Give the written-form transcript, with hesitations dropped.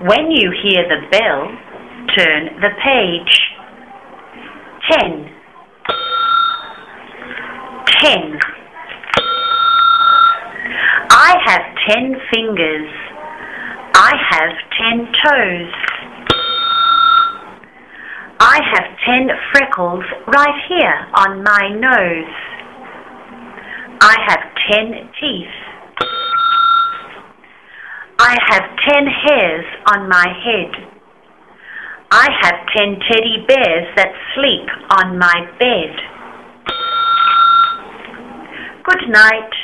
When you hear the bell, turn the page. 10. 10. I have 10 fingers. I have 10 toes. I have 10 freckles right here on my nose. I have 10 teeth. I have 10 hairs on my head. I have 10 teddy bears that sleep on my bed. Good night.